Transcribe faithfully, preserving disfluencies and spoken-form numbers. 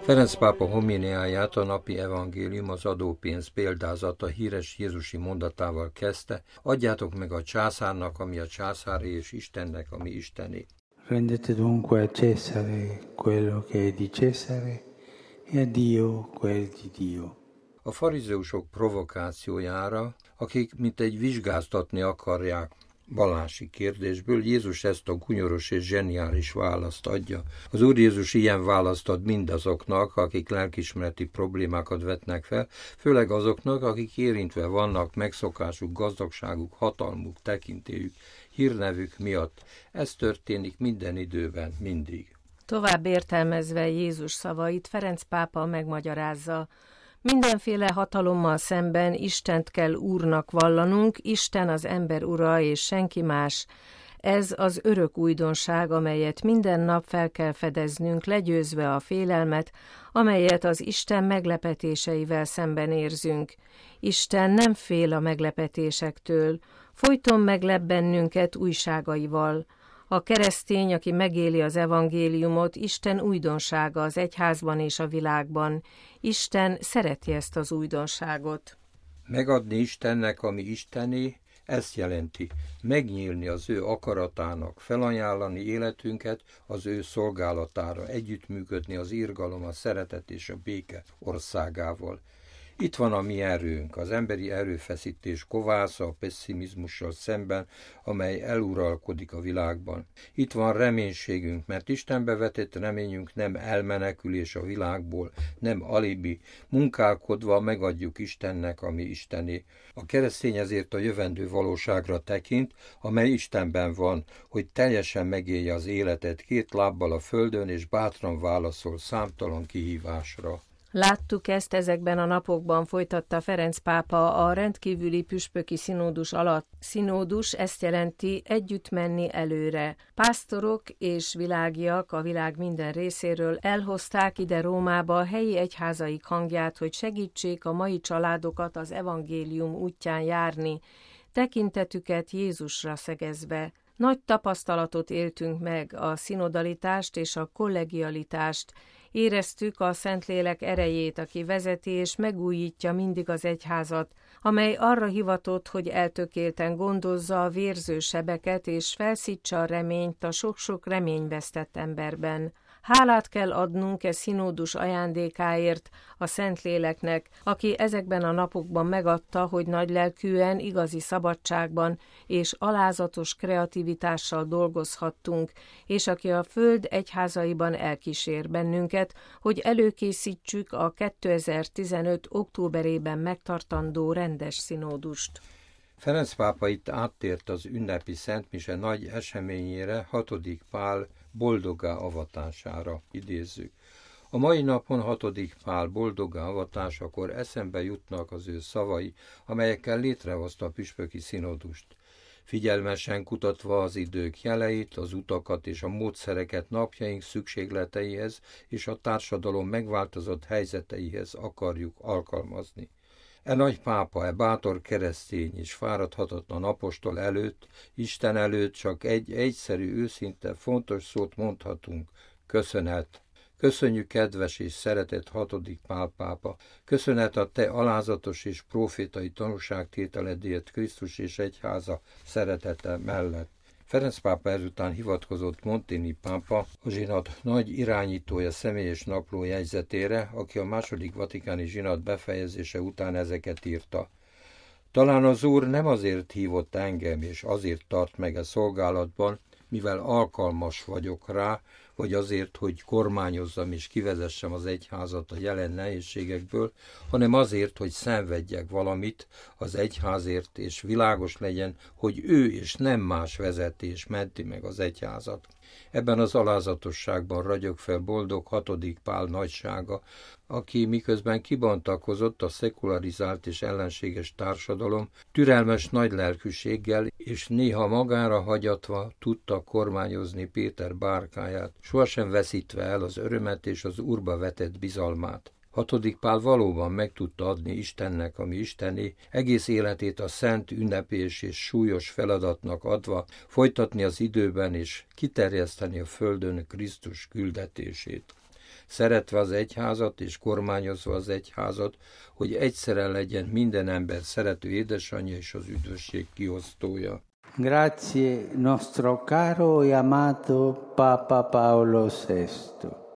Ferenc pápa homiliáját a napi evangélium az adópénz példázata híres jézusi mondatával kezdte: adjátok meg a császárnak, ami a császáré, és Istennek, ami Istené. Rendete dunque a Cesare quello che è di Cesare e a Dio quel di Dio. A farizeusok provokációjára, akik mint egy vizsgáztatni akarják vallási kérdésből, Jézus ezt a gunyoros és zseniális választ adja. Az Úr Jézus ilyen választ ad mindazoknak, akik lelkiismereti problémákat vetnek fel, főleg azoknak, akik érintve vannak megszokásuk, gazdagságuk, hatalmuk, tekintélyük, hírnevük miatt. Ez történik minden időben, mindig. Tovább értelmezve Jézus szavait, Ferenc pápa megmagyarázza: mindenféle hatalommal szemben Istent kell Úrnak vallanunk, Isten az ember ura és senki más. Ez az örök újdonság, amelyet minden nap fel kell fedeznünk, legyőzve a félelmet, amelyet az Isten meglepetéseivel szemben érzünk. Isten nem fél a meglepetésektől, folyton meglep bennünket újságaival. A keresztény, aki megéli az evangéliumot, Isten újdonsága az egyházban és a világban. Isten szereti ezt az újdonságot. Megadni Istennek, ami Istené, ezt jelenti megnyílni az ő akaratának, felajánlani életünket az ő szolgálatára, együttműködni az irgalom, a szeretet és a béke országával. Itt van a mi erőnk, az emberi erőfeszítés kovásza a pesszimizmussal szemben, amely eluralkodik a világban. Itt van reménységünk, mert Istenbe vetett reményünk nem elmenekülés a világból, nem alibi, munkálkodva megadjuk Istennek, ami Istené. A keresztény ezért a jövendő valóságra tekint, amely Istenben van, hogy teljesen megélje az életet két lábbal a földön, és bátran válaszol számtalan kihívásra. Láttuk ezt ezekben a napokban, folytatta Ferenc pápa a rendkívüli püspöki színódus alatt. Színódus ezt jelenti együtt menni előre. Pásztorok és világiak a világ minden részéről elhozták ide Rómába a helyi egyházaik hangját, hogy segítsék a mai családokat az evangélium útján járni, tekintetüket Jézusra szegezve. Nagy tapasztalatot éltünk meg, a szinodalitást és a kollegialitást. Éreztük a Szentlélek erejét, aki vezeti és megújítja mindig az egyházat, amely arra hivatott, hogy eltökélten gondozza a vérző sebeket és felszítsa a reményt a sok-sok reményvesztett emberben. Hálát kell adnunk e színódus ajándékáért a Szentléleknek, aki ezekben a napokban megadta, hogy nagylelkűen, igazi szabadságban és alázatos kreativitással dolgozhattunk, és aki a föld egyházaiban elkísér bennünket, hogy előkészítsük a kétezer-tizenöt októberében megtartandó rendes színódust. Ferenc pápa itt áttért az ünnepi szentmise nagy eseményére, hatodik Pál boldoggá avatására, idézzük. A mai napon hatodik Pál boldoggá avatásakor eszembe jutnak az ő szavai, amelyekkel létrehozta a püspöki színodust. Figyelmesen kutatva az idők jeleit, az utakat és a módszereket napjaink szükségleteihez és a társadalom megváltozott helyzeteihez akarjuk alkalmazni. E nagy pápa, e bátor keresztény és fáradhatatlan apostol előtt, Isten előtt csak egy egyszerű, őszinte, fontos szót mondhatunk: köszönet. Köszönjük, kedves és szeretett hatodik Pál pápa, köszönet a te alázatos és profétai tanúságtételedért Krisztus és egyháza szeretete mellett. Ferenc pápa ezután hivatkozott Montini pápa, a zsinat nagy irányítója személyes napló jegyzetére, aki a második vatikáni zsinat befejezése után ezeket írta. Talán az Úr nem azért hívott engem és azért tart meg a szolgálatban, mivel alkalmas vagyok rá, vagy azért, hogy kormányozzam és kivezessem az egyházat a jelen nehézségekből, hanem azért, hogy szenvedjek valamit az egyházért, és világos legyen, hogy ő és nem más vezeti és menti meg az egyházat. Ebben az alázatosságban ragyog fel boldog hatodik Pál nagysága, aki miközben kibontakozott a szekularizált és ellenséges társadalom, türelmes nagylelkűséggel és néha magára hagyatva tudta kormányozni Péter bárkáját, sohasem veszítve el az örömet és az Úrba vetett bizalmát. Hatodik Pál valóban meg tudta adni Istennek, ami Istené, egész életét a szent, ünnepés és súlyos feladatnak adva, folytatni az időben és kiterjeszteni a földön Krisztus küldetését. szeretve az egyházat és kormányozva az egyházat, hogy egyszerre legyen minden ember szerető édesanyja és az üdvösség kiosztója. Grazie nostro caro e amato Papa Paolo sesto.